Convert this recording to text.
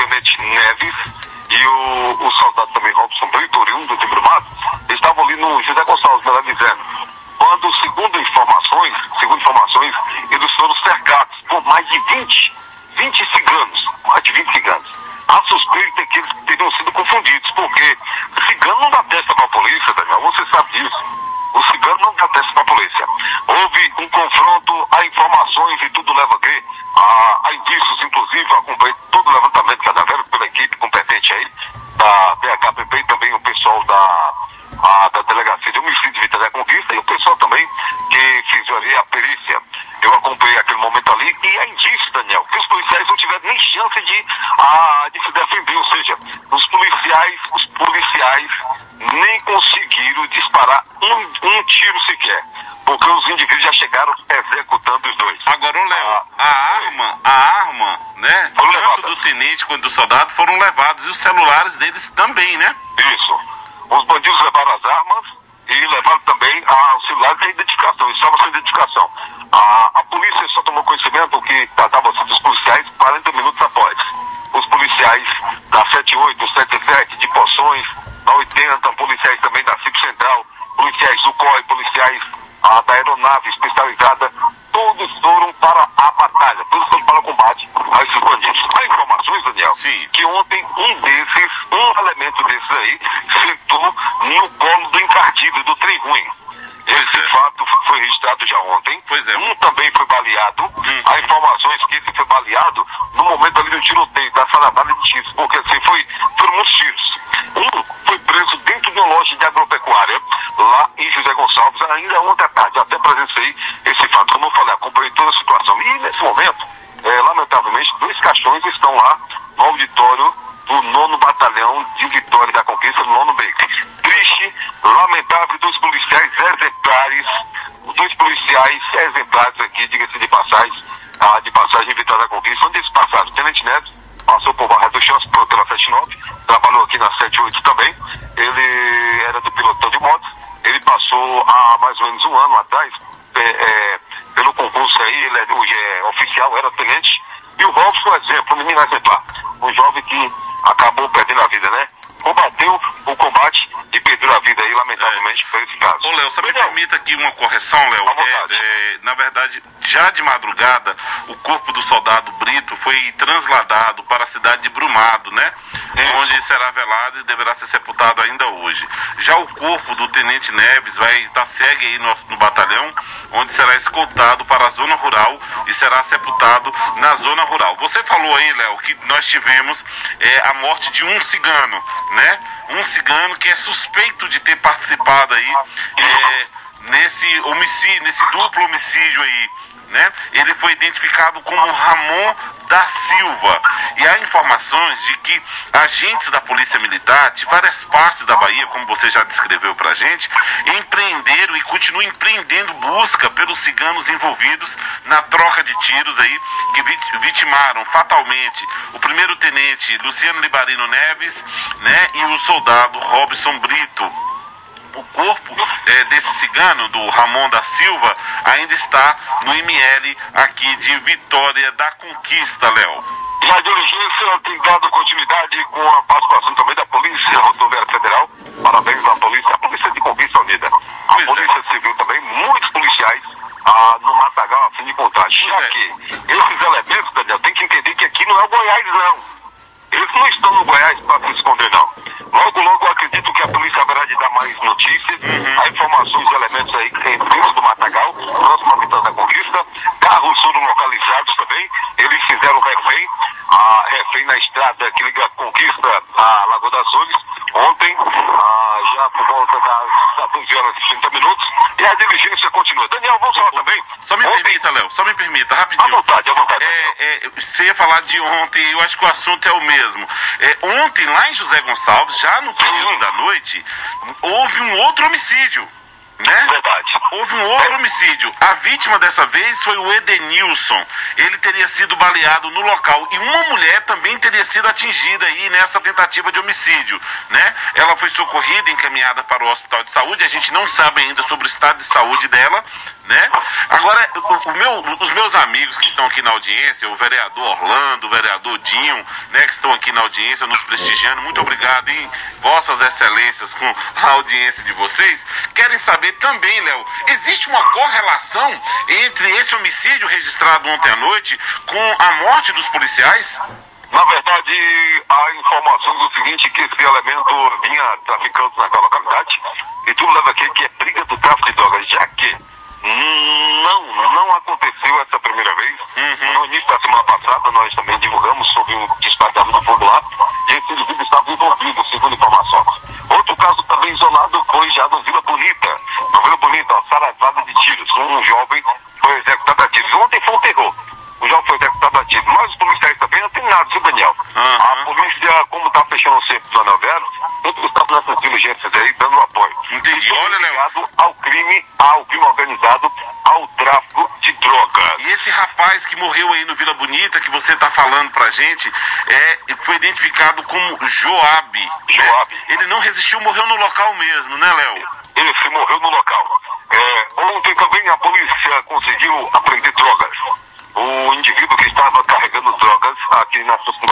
Tenente Neves e o soldado também Robson Brito, oriundo de Brumado, estavam ali no José Gonçalves, melhor dizendo. Quando, segundo informações, eles foram cercados por mais de 20 ciganos, A suspeita é que eles teriam sido confundidos, porque cigano não dá testa para a polícia, Daniel, você sabe disso. O cigano não dá testa para a polícia. Houve um confronto, há informações e tudo leva a crer, há indícios, inclusive, eu acompanhei todo o levantamento cadavérico pela equipe competente aí, da DHPP e também o pessoal da Delegacia de Homicídio de Vitória da Conquista e o pessoal também que fez ali a perícia. Eu acompanhei aquele momento ali e é indício, Daniel, que os policiais não tiveram nem chance de se defender, ou seja, os policiais nem conseguiram disparar um tiro sequer, porque os indivíduos já chegaram executando os dois. Agora, Léo, a arma, né, tanto do tenente quanto do soldado foram levados e os celulares deles também, né? Isso. Os bandidos levaram as armas e levaram também os celulares e a identificação, estava sem identificação. A polícia só tomou conhecimento que tratava-se dos policiais 40 minutos após. Os policiais da 78, 77, de Poções, da 80, policiais também da CIP Central, policiais do COI, policiais da aeronave especializada, todos foram para a batalha, todos foram para o combate a esses bandidos. Há informações, Daniel, sim, que ontem um elemento desses aí, sentou no colo do encardido, do trem ruim. Esse fato foi registrado já ontem. Um também foi baleado. Há informações que esse foi baleado no momento ali do tiroteio, da saravada de tiros, porque assim foram muitos tiros. Um foi preso dentro de uma loja de agropecuária, lá em José Gonçalves, ainda ontem à tarde. Até presenciei esse fato. Como eu falei, acompanhei toda a situação. E nesse momento, lamentavelmente, 2 caixões estão lá no auditório do 9º Batalhão de Vitória da Conquista, no 9º B. Triste, lamentável, 2 policiais exemplares aqui, diga-se de passagem em Vitória da Conquista. Onde eles passaram? O Tenente Neves passou por Barra do Chão, pela 79, trabalhou aqui na 78 também. Ele era do pilotão de motos. Ele passou há mais ou menos um ano atrás, pelo concurso aí, ele hoje é oficial, era tenente. E o Robson, exemplo, um menino exemplar, um jovem que acabou perdendo a vida, né? Combateu o combate e perdeu a vida aí, lamentavelmente, por esse caso. Ô, Léo, só me permita aqui uma correção, Léo. Na verdade, já de madrugada, o corpo do soldado Brito foi transladado para a cidade de Brumado, né? Onde será velado e deverá ser sepultado ainda hoje. Já o corpo do Tenente Neves segue aí no batalhão, onde será escoltado para a zona rural e será sepultado na zona rural. Você falou aí, Léo, que nós tivemos a morte de um cigano, né? Um cigano que é suspeito de ter participado aí nesse homicídio, nesse duplo homicídio aí, né? Ele foi identificado como Ramon da Silva. E há informações de que agentes da Polícia Militar de várias partes da Bahia, como você já descreveu pra gente, empreenderam e continuam empreendendo busca pelos ciganos envolvidos na troca de tiros aí, que vitimaram fatalmente o primeiro-tenente Luciano Libarino Neves, né, e o soldado Robson Brito. O corpo desse cigano, do Ramon da Silva, ainda está no IML aqui de Vitória da Conquista, Léo. E a diligência tem dado continuidade com a participação também da Polícia Rodoviária Federal. Parabéns à polícia, a Polícia de Conquista Unida. A Polícia Civil também, muitos policiais no Matagal a fim de contagem. Já que esses elementos, Daniel, tem que entender que aqui não é o Goiás, não. Eles não estão no Goiás para se esconder, não. Logo, eu acredito que a polícia haverá de dar mais notícias, há informações e elementos aí que tem dentro do Matagal, próximo à Vitória da Conquista. Carros foram localizados também, eles fizeram refém na estrada que liga a Conquista à Lagoa das Flores, ontem, já por volta das 12 horas e 30 minutos, e a diligência continua. Daniel, vamos falar também? Só me permita, Léo, rapidinho. À vontade. Você ia falar de ontem, eu acho que o assunto é o mesmo. Ontem, lá em José Gonçalves, já no período da noite, houve um outro homicídio. né? Verdade. Houve um outro homicídio. A vítima dessa vez foi o Edenilson. Ele teria sido baleado no local e uma mulher também teria sido atingida aí nessa tentativa de homicídio, né? Ela foi socorrida e encaminhada para o hospital de saúde. A gente não sabe ainda sobre o estado de saúde dela, né? Agora, os meus amigos que estão aqui na audiência, o vereador Orlando, o vereador Dinho, né, que estão aqui na audiência nos prestigiando, muito obrigado, hein? Vossas excelências com a audiência de vocês, querem saber também, Léo, existe uma correlação entre esse homicídio registrado ontem à noite com a morte dos policiais? Na verdade, a informação do seguinte, que esse elemento vinha traficando naquela localidade, e tudo leva aqui que é briga do tráfico de drogas, já que não aconteceu essa primeira vez. No início da semana passada, nós também divulgamos sobre um disparo de arma de fogo lá, e esse indivíduo estava envolvido, segundo informações. Outro caso também isolado foi já no Vila Bonita. No Vila Bonita, uma saravada de tiros. Um jovem foi executado a tiros. Ontem foi um terror. O jovem foi executado a tiros. Mas os policiais também não tem nada, viu, Daniel? A polícia, como está fechando o centro do Anel Velho, sempre está nessas diligências aí, dando apoio. Entendi. Olha, Léo, ligado ao crime organizado, ao tráfico de drogas. e esse rapaz que morreu aí no Vila Bonita, que você está falando pra gente, foi identificado como Joab. Joab. Ele não resistiu, morreu no local mesmo, né, Léo? Ele se morreu no local. Ontem também a polícia conseguiu apreender drogas. O indivíduo que estava carregando drogas aqui na